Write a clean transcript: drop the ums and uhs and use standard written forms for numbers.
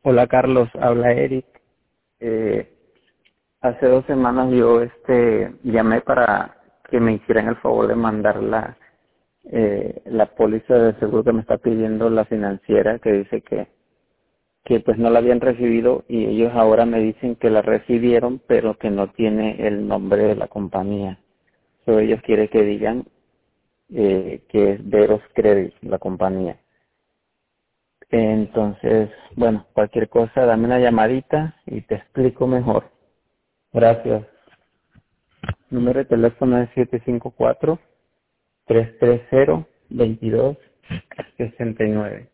Hola Carlos, habla Eric. Eh, Hace 2 semanas yo llamé para que me hicieran el favor de mandar la póliza de seguro que me está pidiendo la financiera, que dice que pues no la habían recibido, y ellos ahora me dicen que la recibieron pero que no tiene el nombre de la compañía. Ellos quieren que digan que es Veros Credit, la compañía. Entonces, bueno, cualquier cosa, dame una llamadita y te explico mejor. Gracias. Número de teléfono es 754-330-2269.